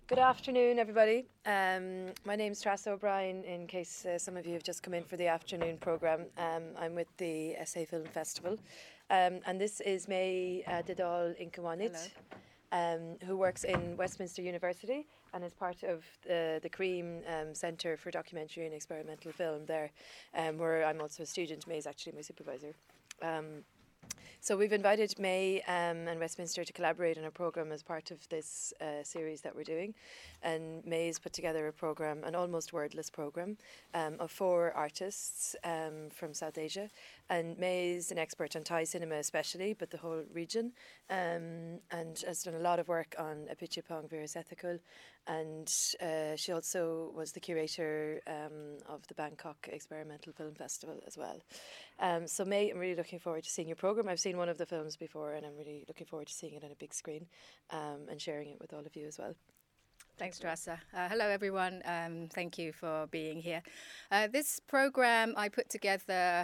Good afternoon, everybody. My name's Trassa O'Brien, in case some of you have just come in for the afternoon programme. I'm with the SA Film Festival. And this is May Didal Inkawanit, who works in Westminster University and is part of the Cream Centre for Documentary and Experimental Film there, where I'm also a student. May is actually my supervisor. So we've invited May and Westminster to collaborate on a programme as part of this series that we're doing. And May's put together a programme, an almost wordless programme, of 4 artists from South Asia. And May's an expert on Thai cinema especially, but the whole region, and has done a lot of work on Apichatpong Virus Ethical. And she also was the curator of the Bangkok Experimental Film Festival as well. So May, I'm really looking forward to seeing your programme. I've seen one of the films before and I'm really looking forward to seeing it on a big screen and sharing it with all of you as well. Thanks, Trassa. Hello, everyone. Thank you for being here. This programme I put together,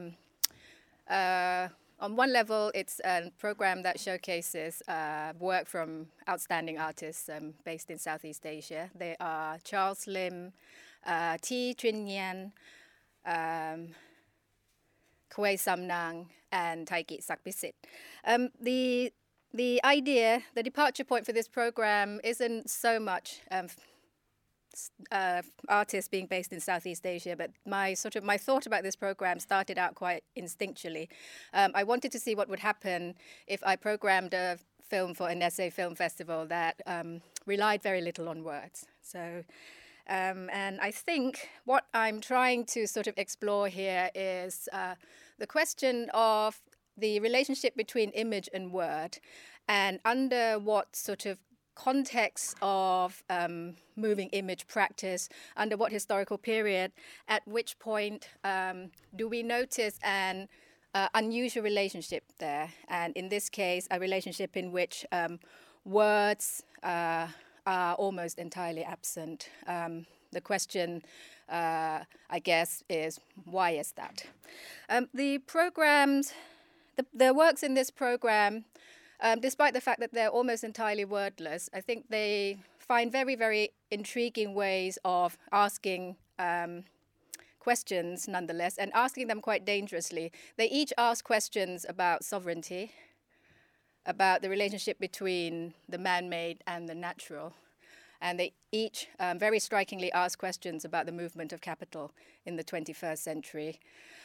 on one level, it's a programme that showcases work from outstanding artists based in Southeast Asia. They are Charles Lim, T. Trinh Nhan, Kway Sam Nang, and Taiki Sakpisit. The idea, the departure point for this program isn't so much artists being based in Southeast Asia, but my thought about this program started out quite instinctually. I wanted to see what would happen if I programmed a film for an SA Film Festival that relied very little on words. So, and I think what I'm trying to sort of explore here is the question of the relationship between image and word, and under what sort of context of moving image practice, under what historical period, at which point do we notice an unusual relationship there, and in this case a relationship in which words are almost entirely absent. The question, I guess, is why is that? The programs, the works in this program, despite the fact that they're almost entirely wordless, I think they find very, very intriguing ways of asking questions nonetheless, and asking them quite dangerously. They each ask questions about sovereignty, about the relationship between the man-made and the natural. And they each very strikingly ask questions about the movement of capital in the 21st century.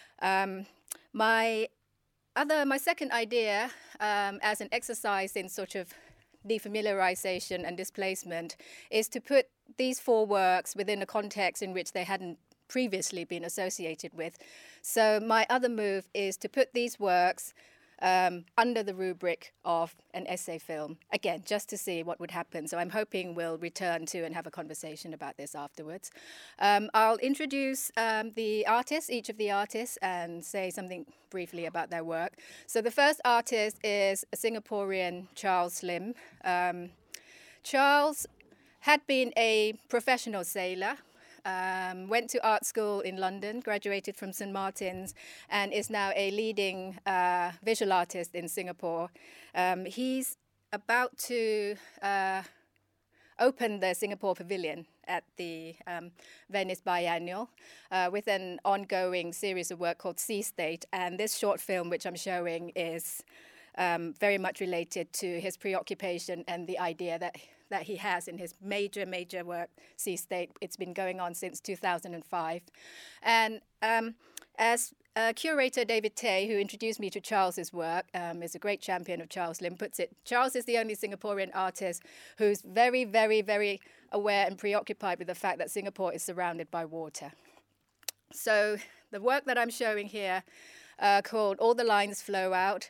My second idea, as an exercise in sort of defamiliarization and displacement, is to put these 4 works within a context in which they hadn't previously been associated with. So my other move is to put these works under the rubric of an essay film, again, just to see what would happen. So I'm hoping we'll return to and have a conversation about this afterwards. I'll introduce the artists, each of the artists, and say something briefly about their work. So the first artist is a Singaporean, Charles Lim. Charles had been a professional sailor. Went to art school in London, graduated from St. Martin's, and is now a leading visual artist in Singapore. He's about to open the Singapore Pavilion at the Venice Biennial with an ongoing series of work called Sea State. And this short film, which I'm showing, is very much related to his preoccupation and the idea that he has in his major work, Sea State. It's been going on since 2005. And as curator David Tay, who introduced me to Charles's work, is a great champion of Charles Lim, puts it, Charles is the only Singaporean artist who's very, very, very aware and preoccupied with the fact that Singapore is surrounded by water. So the work that I'm showing here, called All the Lines Flow Out,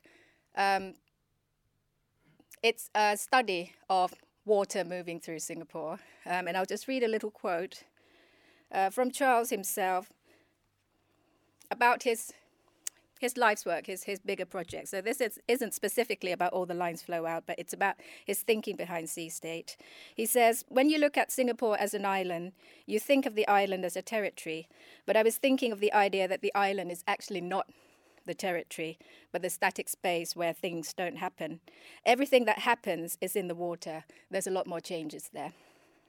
it's a study of water moving through Singapore. And I'll just read a little quote from Charles himself about his life's work, his bigger project. So this isn't specifically about All the Lines Flow Out, but it's about his thinking behind Sea State. He says, when you look at Singapore as an island, you think of the island as a territory. But I was thinking of the idea that the island is actually not the territory, but the static space where things don't happen. Everything that happens is in the water. There's a lot more changes there.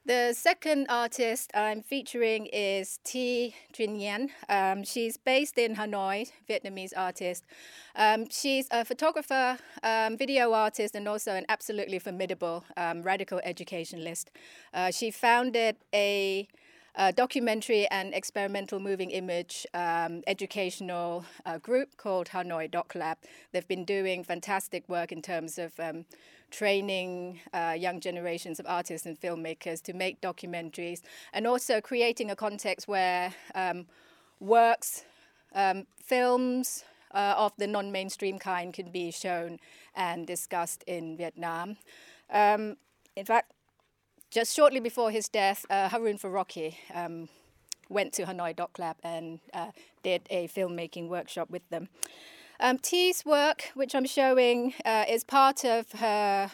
The second artist I'm featuring is Thi Trinh Nguyen. She's based in Hanoi, Vietnamese artist. She's a photographer, video artist, and also an absolutely formidable radical educationalist. She founded a documentary and experimental moving image educational group called Hanoi Doc Lab. They've been doing fantastic work in terms of training young generations of artists and filmmakers to make documentaries, and also creating a context where works, films of the non-mainstream kind can be shown and discussed in Vietnam. In fact, just shortly before his death, Haroon Farocki went to Hanoi Doc Lab and did a filmmaking workshop with them. Thi's work, which I'm showing, is part of her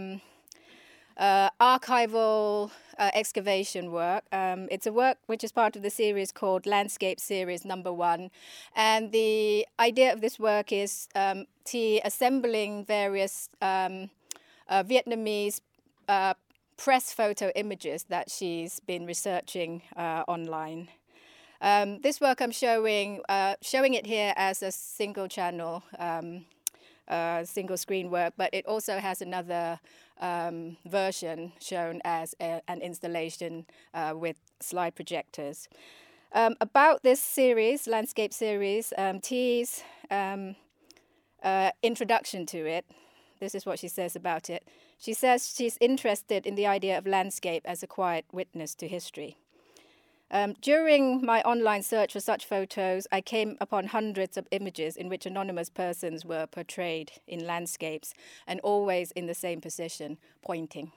archival excavation work. It's a work which is part of the series called Landscape Series #1. And the idea of this work is Thi assembling various Vietnamese press photo images that she's been researching online. This work I'm showing it here as a single channel, single screen work, but it also has another version shown as an installation with slide projectors. About this series, Landscape Series, Thi's introduction to it, this is what she says about it. She says she's interested in the idea of landscape as a quiet witness to history. During my online search for such photos, I came upon hundreds of images in which anonymous persons were portrayed in landscapes and always in the same position, pointing.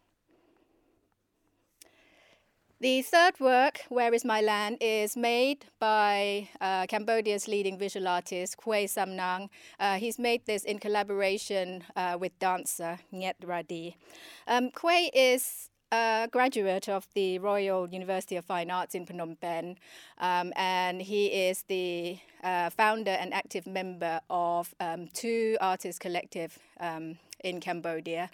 The third work, Where is My Land, is made by Cambodia's leading visual artist, Khuê Sam Nang. He's made this in collaboration with dancer Nhet Radi. Khuê is a graduate of the Royal University of Fine Arts in Phnom Penh, and he is the founder and active member of two artist collective in Cambodia.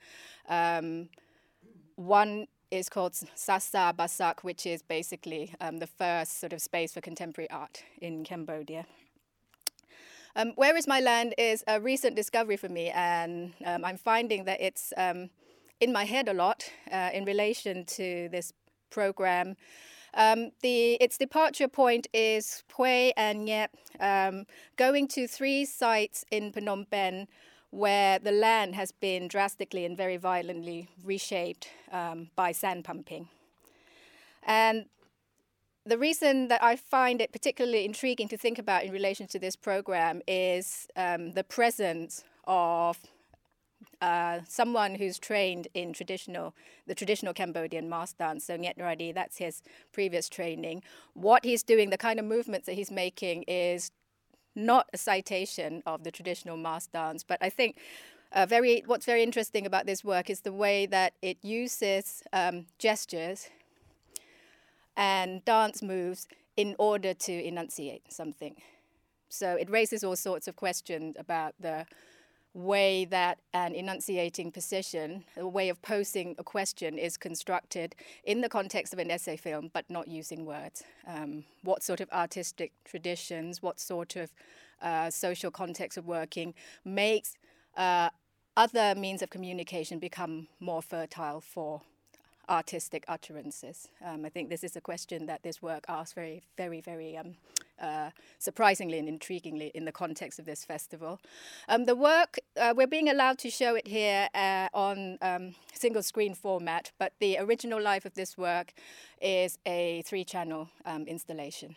One is called Sasa Basak, which is basically the first sort of space for contemporary art in Cambodia. Where is My Land is a recent discovery for me, and I'm finding that it's in my head a lot in relation to this program. Its departure point is Khuê and Nhet going to 3 sites in Phnom Penh where the land has been drastically and very violently reshaped by sand pumping. And the reason that I find it particularly intriguing to think about in relation to this program is the presence of someone who's trained in the traditional Cambodian mass dance. So Nhet Radi, that's his previous training. What he's doing, the kind of movements that he's making is not a citation of the traditional mass dance, but I think what's very interesting about this work is the way that it uses gestures and dance moves in order to enunciate something. So it raises all sorts of questions about the way that an enunciating position, a way of posing a question, is constructed in the context of an essay film, but not using words. What sort of artistic traditions, what sort of social context of working makes other means of communication become more fertile for artistic utterances? I think this is a question that this work asks very, very, very surprisingly and intriguingly in the context of this festival. The work, we're being allowed to show it here on single screen format, but the original life of this work is a 3-channel installation.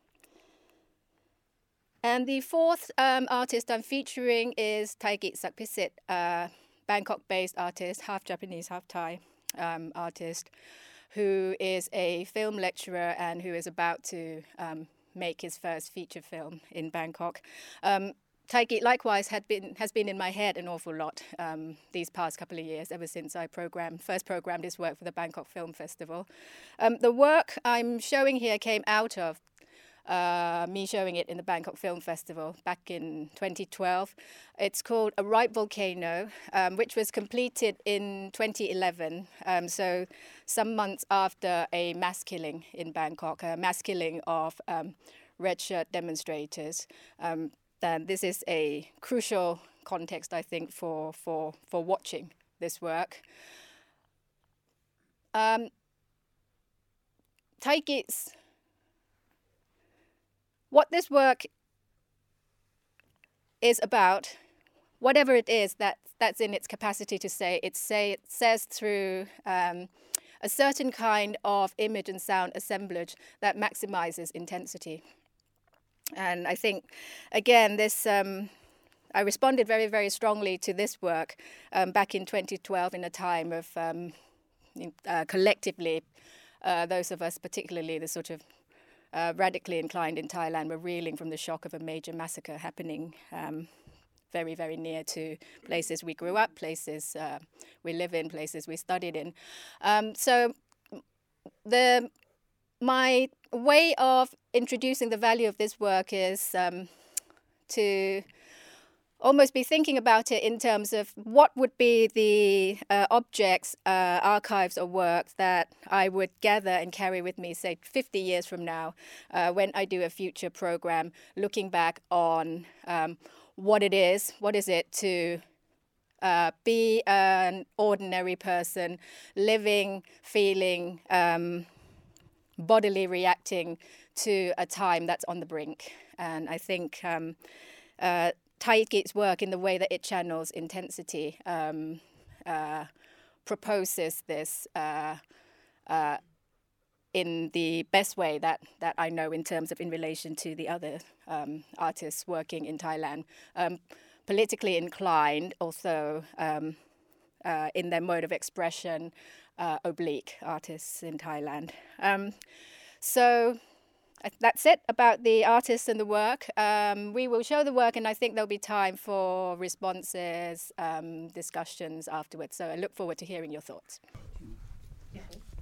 And the fourth artist I'm featuring is Thaigeet Sakpisit, Bangkok-based artist, half Japanese, half Thai artist, who is a film lecturer and who is about to make his first feature film in Bangkok. Thaigeet likewise has been in my head an awful lot these past couple of years, ever since I first programmed his work for the Bangkok Film Festival. The work I'm showing here came out of me showing it in the Bangkok Film Festival back in 2012. It's called A Ripe Volcano, which was completed in 2011, so some months after a mass killing in Bangkok, a mass killing of red shirt demonstrators. And this is a crucial context, I think, for watching this work. Taikit's, what this work is about, whatever it is that's in its capacity to say, it says through a certain kind of image and sound assemblage that maximizes intensity. And I think, again, this I responded very, very strongly to this work back in 2012 in a time of collectively, those of us, particularly the sort of radically inclined in Thailand, were reeling from the shock of a major massacre happening very, very near to places we grew up, places we live in, places we studied in. So my way of introducing the value of this work is to almost be thinking about it in terms of what would be the objects, archives or work that I would gather and carry with me, say 50 years from now, when I do a future program, looking back on what is it to be an ordinary person, living, feeling, bodily reacting to a time that's on the brink. And I think Taikit's work, in the way that it channels intensity, proposes this in the best way that I know, in terms of in relation to the other artists working in Thailand. Politically inclined, although in their mode of expression, oblique artists in Thailand. So that's it about the artists and the work. We will show the work, and I think there'll be time for responses, discussions afterwards. So I look forward to hearing your thoughts. Yeah.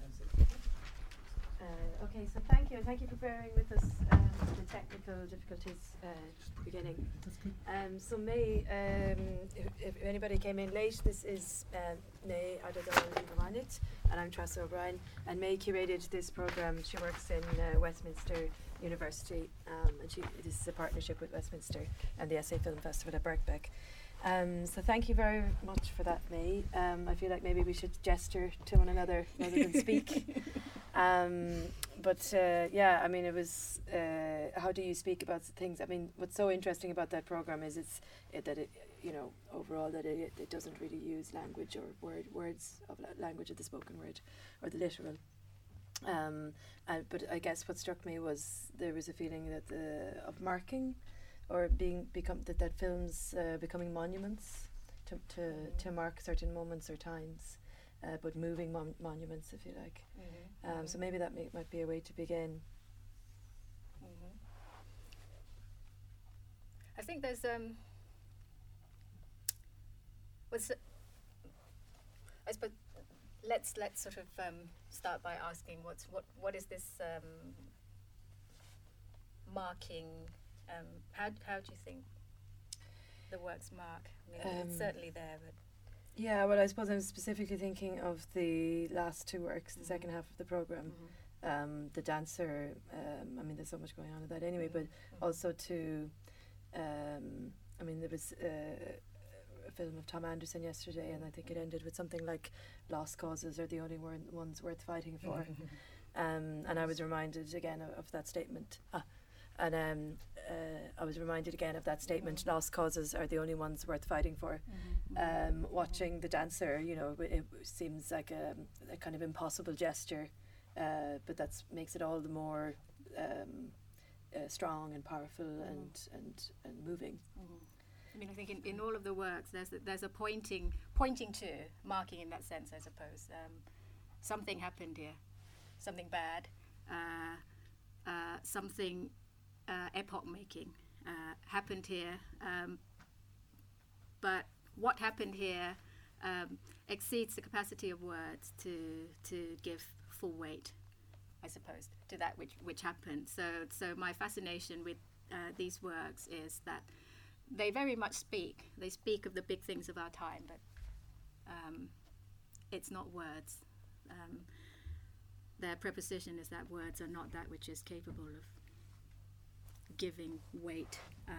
Okay, so thank you, and thank you for bearing with us the technical difficulties at the beginning. So May, if anybody came in late, this is May Adadal, and I'm Tressa O'Brien, and May curated this programme. She works in Westminster University, and this is a partnership with Westminster and the SA Film Festival at Birkbeck. So thank you very much for that, May. I feel like maybe we should gesture to one another rather than speak. But yeah, I mean, it was, how do you speak about things? I mean, what's so interesting about that program is that it, you know, overall that it doesn't really use language or words of language of the spoken word or the literal. But I guess what struck me was there was a feeling that of marking, or that films becoming monuments to mark certain moments or times. But moving monuments, if you like. Mm-hmm. So maybe that might be a way to begin. Mm-hmm. I think there's I suppose let's sort of start by asking what is this marking? How do you think the works mark? I mean, it's certainly there, but. Yeah, well, I suppose I'm specifically thinking of the last two works, the second half of the programme. Mm-hmm. The Dancer, I mean, there's so much going on with that anyway, but also to, I mean, there was a film of Tom Anderson yesterday, and I think it ended with something like lost causes are the only ones worth fighting for. And I was reminded again of that statement. I was reminded again of that statement, lost causes are the only ones worth fighting for. Watching The Dancer, you know, it seems like a kind of impossible gesture, but that makes it all the more strong and powerful and moving. I mean, I think in all of the works there's a pointing to, marking in that sense, I suppose. Something happened here, something bad, something epoch-making happened here, but what happened here exceeds the capacity of words to give full weight. I suppose, to that which happened. So my fascination with these works is that they very much speak. They speak of the big things of our time, but it's not words. Their preposition is that words are not that which is capable of giving weight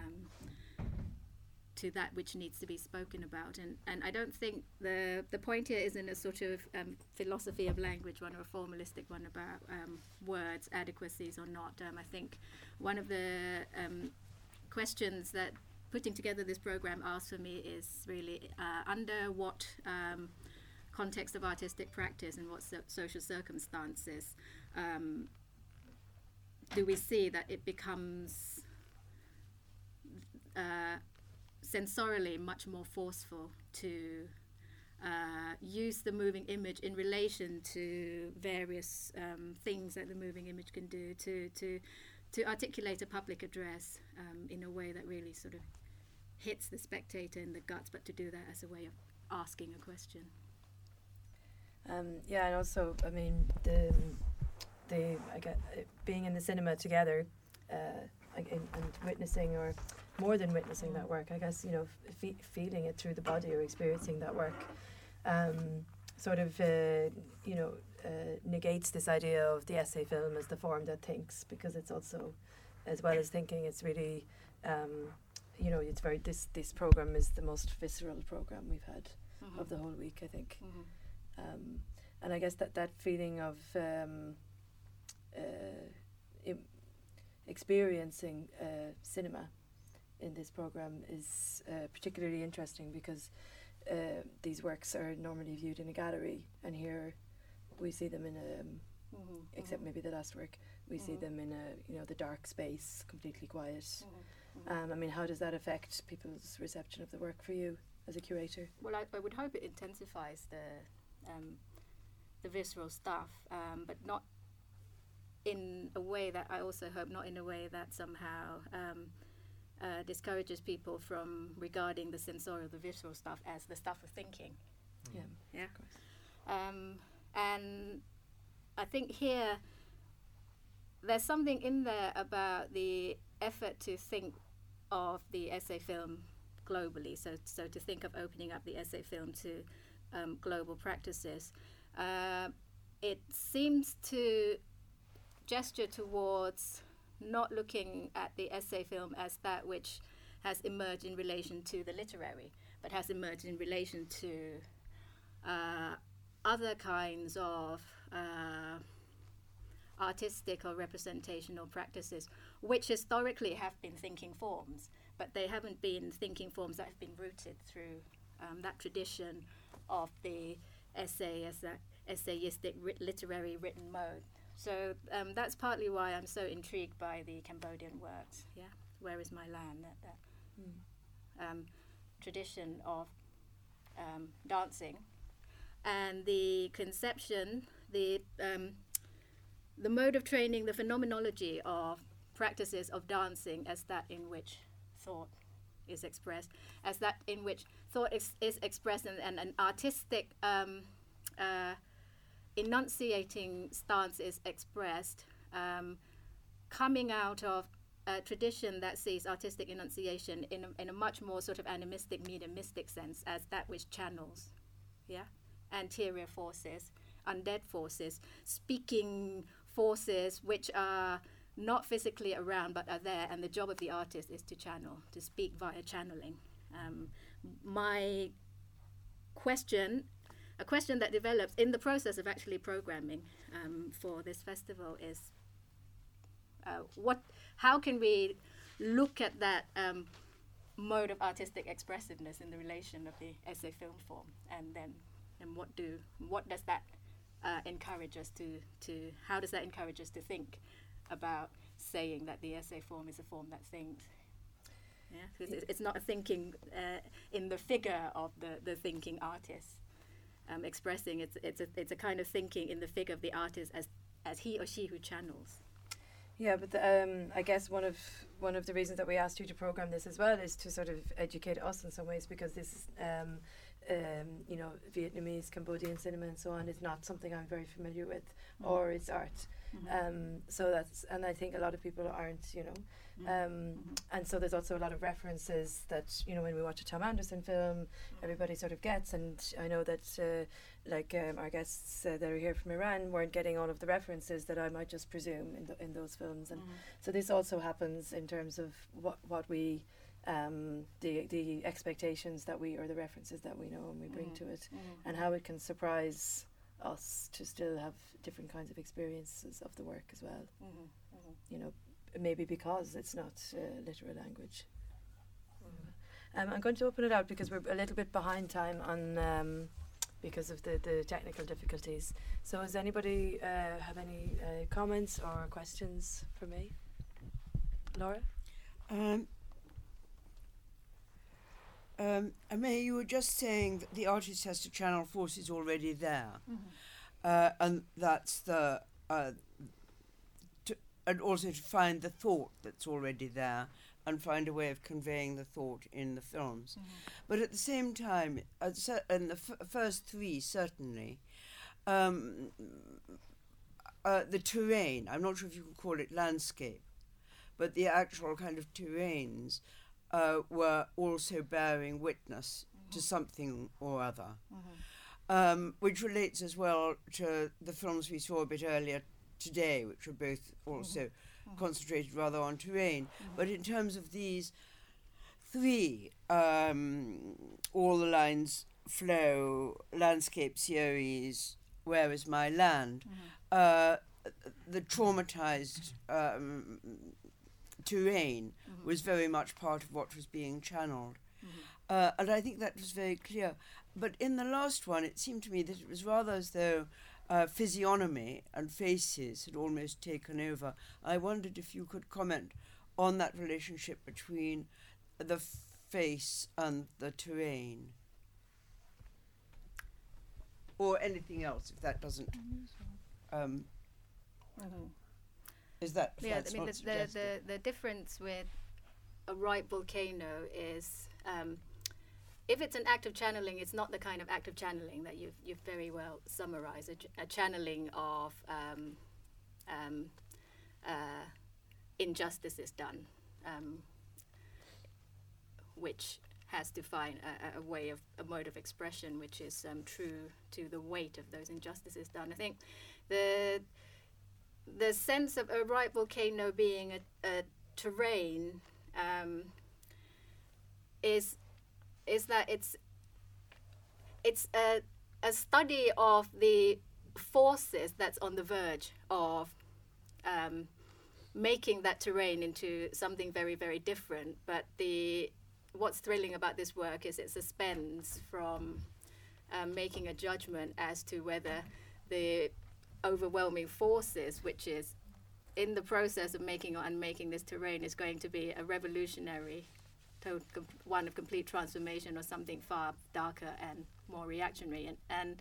to that which needs to be spoken about. And I don't think the point here isn't a sort of philosophy of language one or a formalistic one about words, adequacies or not. I think one of the questions that putting together this program asks for me is really under what context of artistic practice and what social circumstances do we see that it becomes sensorially much more forceful to use the moving image in relation to various things that the moving image can do to articulate a public address in a way that really sort of hits the spectator in the guts, but to do that as a way of asking a question. And also, I mean, I get being in the cinema together and witnessing, or more than witnessing that work, I guess, feeling it through the body or experiencing that work sort of, negates this idea of the essay film as the form that thinks, because it's also, as well as thinking, it's really, it's very, this program is the most visceral program we've had of the whole week, I think. And I guess that feeling of experiencing cinema in this program is particularly interesting, because these works are normally viewed in a gallery, and here we see them in a, except maybe the last work, we see them in a, the dark space, completely quiet. I mean, how does that affect people's reception of the work for you as a curator? Well, I would hope it intensifies the visceral stuff, but not in a way that I also hope not in a way that somehow discourages people from regarding the sensorial, the visceral stuff as the stuff of thinking. Yeah. Of course. And I think here there's something in there about the effort to think of the essay film globally. So to think of opening up the essay film to global practices. It seems to gesture towards not looking at the essay film as that which has emerged in relation to the literary, but has emerged in relation to other kinds of artistic or representational practices, which historically have been thinking forms, but they haven't been thinking forms that have been rooted through that tradition of the essay as that essayistic literary written mode. So that's partly why I'm so intrigued by the Cambodian works. Yeah, Where Is My Land? That tradition of dancing, and the conception, the mode of training, the phenomenology of practices of dancing as that in which thought is expressed, as that in which thought is expressed, and an artistic enunciating stance is expressed, coming out of a tradition that sees artistic enunciation in a much more sort of animistic, mediumistic sense, as that which channels, anterior forces, undead forces, speaking forces which are not physically around but are there, and the job of the artist is to channel, to speak via channeling. My question, a question that develops in the process of actually programming for this festival, is how can we look at that mode of artistic expressiveness in the relation of the essay film form, and what does that encourage us to how does that encourage us to think about saying that the essay form is a form that thinks? Yeah, because it's not a thinking in the figure of the thinking artist expressing. It's a kind of thinking in the figure of the artist as he or she who channels. Yeah, but I guess one of the reasons that we asked you to program this as well is to sort of educate us in some ways, because this Vietnamese, Cambodian cinema and so on is not something I'm very familiar with, or is art. So and I think a lot of people aren't, and so there's also a lot of references that, when we watch a Tom Anderson film, everybody sort of gets, and I know that our guests that are here from Iran weren't getting all of the references that I might just presume in those films, and so this also happens in terms of what we the expectations that or the references that we know and we bring to it, and how it can surprise us to still have different kinds of experiences of the work as well. Maybe because it's not literal language. I'm going to open it out because we're a little bit behind time on because of the technical difficulties. So does anybody have any comments or questions for me? Laura? Amay, you were just saying that the artist has to channel forces already there, and that's and also to find the thought that's already there and find a way of conveying the thought in the films. But at the same time, in the first three certainly, the terrain, I'm not sure if you could call it landscape, but the actual kind of terrains were also bearing witness to something or other, which relates as well to the films we saw a bit earlier today, which were both also concentrated rather on terrain. But in terms of these three, All the Lines Flow, landscape series, Where Is My Land, the traumatized terrain was very much part of what was being channeled. And I think that was very clear. But in the last one, it seemed to me that it was rather as though physiognomy and faces had almost taken over. I wondered if you could comment on that relationship between the face and the terrain. Or anything else, if that doesn't... Is that... Yeah, I mean, the difference with a ripe volcano is... if it's an act of channeling, it's not the kind of act of channeling that you've very well summarized. A channeling of injustice is done, which has to find a mode of expression which is true to the weight of those injustices done. I think the sense of a ripe volcano being a terrain is that it's a study of the forces that's on the verge of making that terrain into something very, very different. But what's thrilling about this work is it suspends from making a judgment as to whether the overwhelming forces, which is in the process of making or unmaking this terrain, is going to be a revolutionary one of complete transformation or something far darker and more reactionary. And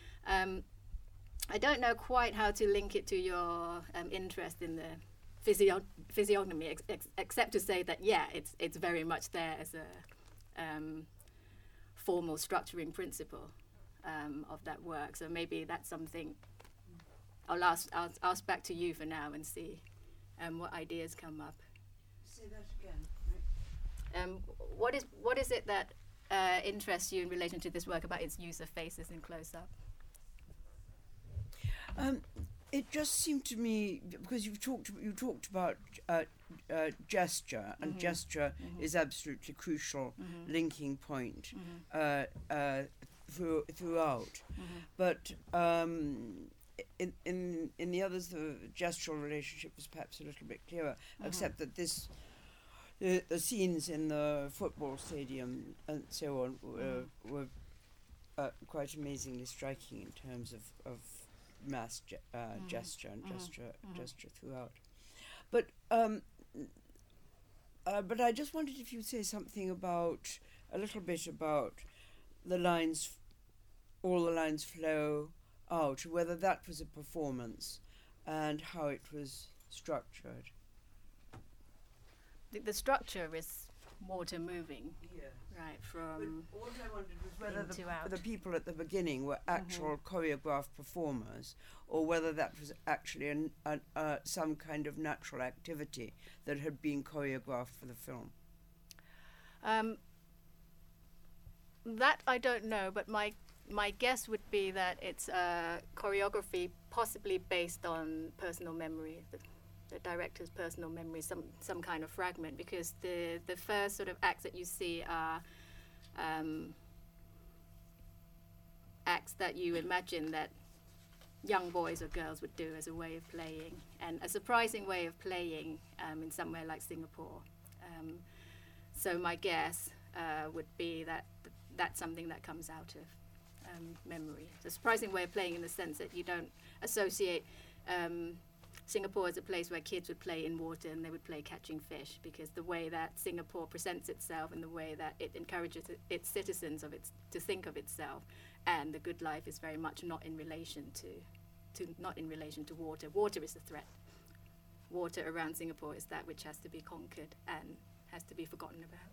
I don't know quite how to link it to your interest in the physiognomy, except to say that, yeah, it's very much there as a formal structuring principle of that work. So maybe that's something I'll ask back to you for now and see what ideas come up. Say that again. What is it that interests you in relation to this work about its use of faces in close-up? It just seemed to me, because you talked about gesture, and gesture is absolutely crucial linking point throughout. But in the others, the gestural relationship was perhaps a little bit clearer, except that the scenes in the football stadium and so on were quite amazingly striking in terms of mass gesture and gesture throughout. But I just wondered if you'd say something a little bit about the lines, All the Lines Flow Out, whether that was a performance and how it was structured. The structure is water moving, Yeah. right, But from what I wondered was whether into out. the people at the beginning were actual choreographed performers, or whether that was actually some kind of natural activity that had been choreographed for the film. That I don't know, but my guess would be that it's choreography possibly based on personal memory, the director's personal memory, some kind of fragment, because the first sort of acts that you see are acts that you imagine that young boys or girls would do as a way of playing, and a surprising way of playing in somewhere like Singapore. So my guess would be that that's something that comes out of memory. It's a surprising way of playing in the sense that you don't associate Singapore as a place where kids would play in water and they would play catching fish, because the way that Singapore presents itself and the way that it encourages its citizens to think of itself and the good life is very much not in relation to water. Water is the threat. Water around Singapore is that which has to be conquered and has to be forgotten about.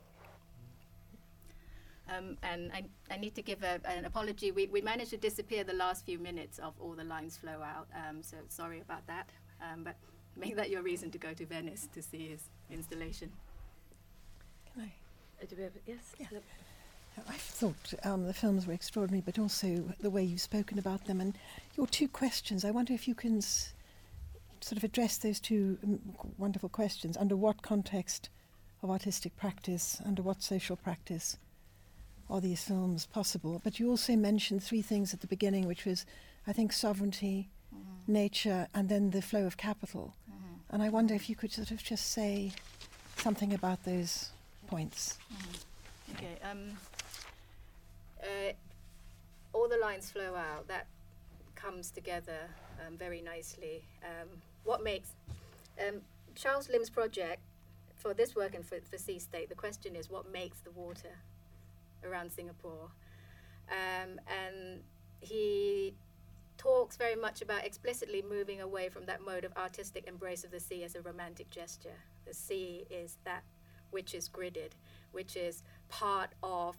And I need to give an apology. We managed to disappear the last few minutes of All the Lines Flow Out, so sorry about that. But make that your reason to go to Venice to see his installation. Can I? Do we have yes? Yeah. I thought the films were extraordinary, but also the way you've spoken about them. And your two questions, I wonder if you can sort of address those two wonderful questions. Under what context of artistic practice, under what social practice are these films possible? But you also mentioned three things at the beginning, which was, I think, sovereignty, nature, and then the flow of capital. And I wonder if you could sort of just say something about those points. Okay. All the Lines Flow Out, that comes together very nicely. What makes Charles Lim's project for this work and for Sea State, the question is what makes the water around Singapore? And he talks very much about explicitly moving away from that mode of artistic embrace of the sea as a romantic gesture. The sea is that which is gridded, which is part of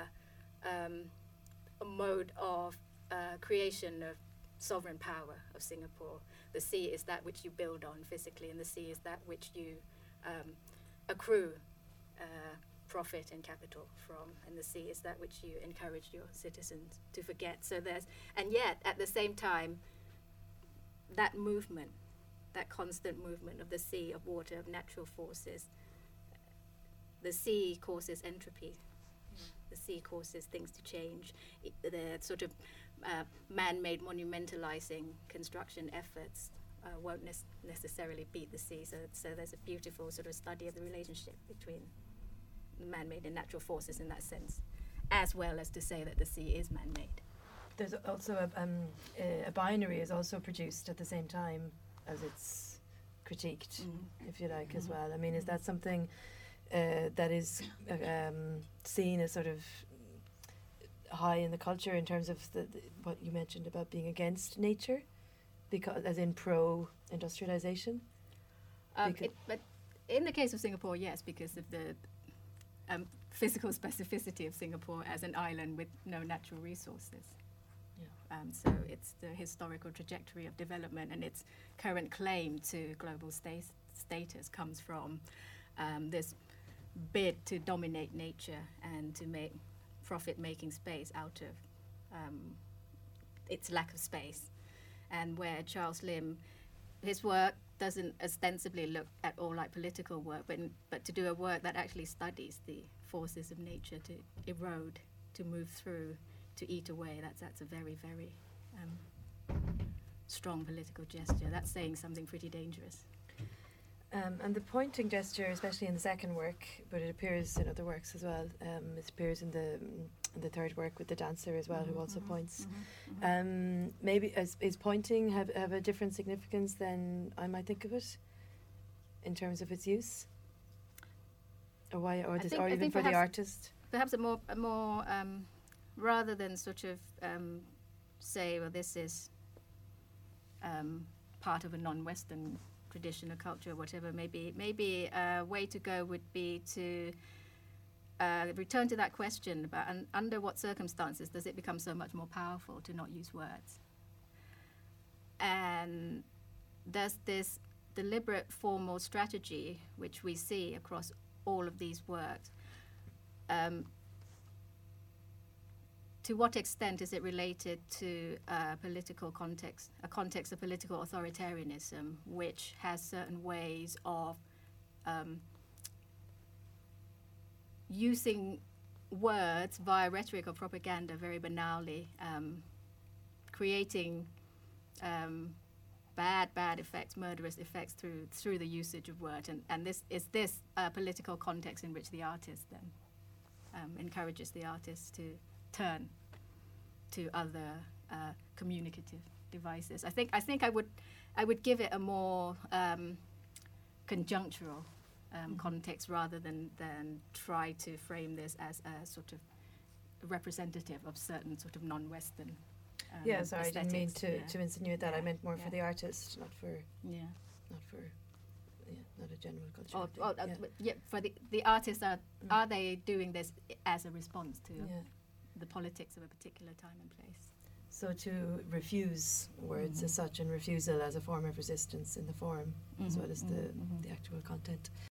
a mode of creation of sovereign power of Singapore. The sea is that which you build on physically, and the sea is that which you accrue profit and capital from, and the sea is that which you encourage your citizens to forget. So and yet at the same time, that movement, that constant movement of the sea, of water, of natural forces, the sea causes entropy. The sea causes things to change. The sort of man-made monumentalizing construction efforts won't necessarily beat the sea. So there's a beautiful sort of study of the relationship between man-made and natural forces in that sense, as well as to say that the sea is man-made. There's also a binary is also produced at the same time as it's critiqued, if you like, as well. I mean, is that something that is seen as sort of high in the culture in terms of what you mentioned about being against nature, because as in pro-industrialization? But in the case of Singapore, yes, because of the physical specificity of Singapore as an island with no natural resources. Yeah. So it's the historical trajectory of development, and its current claim to global status comes from this bid to dominate nature and to make profit-making space out of its lack of space. And where Charles Lim, his work doesn't ostensibly look at all like political work, but to do a work that actually studies the forces of nature to erode, to move through, to eat away. That's a very, very strong political gesture. That's saying something pretty dangerous. And the pointing gesture, especially in the second work, but it appears in other works as well. It appears in the third work with the dancer as well, who also points. Maybe is pointing have a different significance than I might think of it, in terms of its use, or even for the artist. Perhaps a more rather than sort of say, well, this is part of a non-Western tradition or culture or whatever, maybe a way to go would be to return to that question about under what circumstances does it become so much more powerful to not use words? And there's this deliberate formal strategy which we see across all of these works. To what extent is it related to a political context, a context of political authoritarianism, which has certain ways of using words via rhetoric or propaganda very banally, creating bad effects, murderous effects through the usage of words, and this political context in which the artist then encourages the artist to turn to other communicative devices. I think I would give it a more conjunctural context rather than try to frame this as a sort of representative of certain sort of non-Western. Yeah, sorry, I didn't mean to insinuate that. Yeah. I meant more for Yeah. the artist, not for Yeah. not a general culture. For the artists, are they doing this as a response to the politics of a particular time and place? So to refuse words as such, and refusal as a form of resistance in the form, as well as the actual content.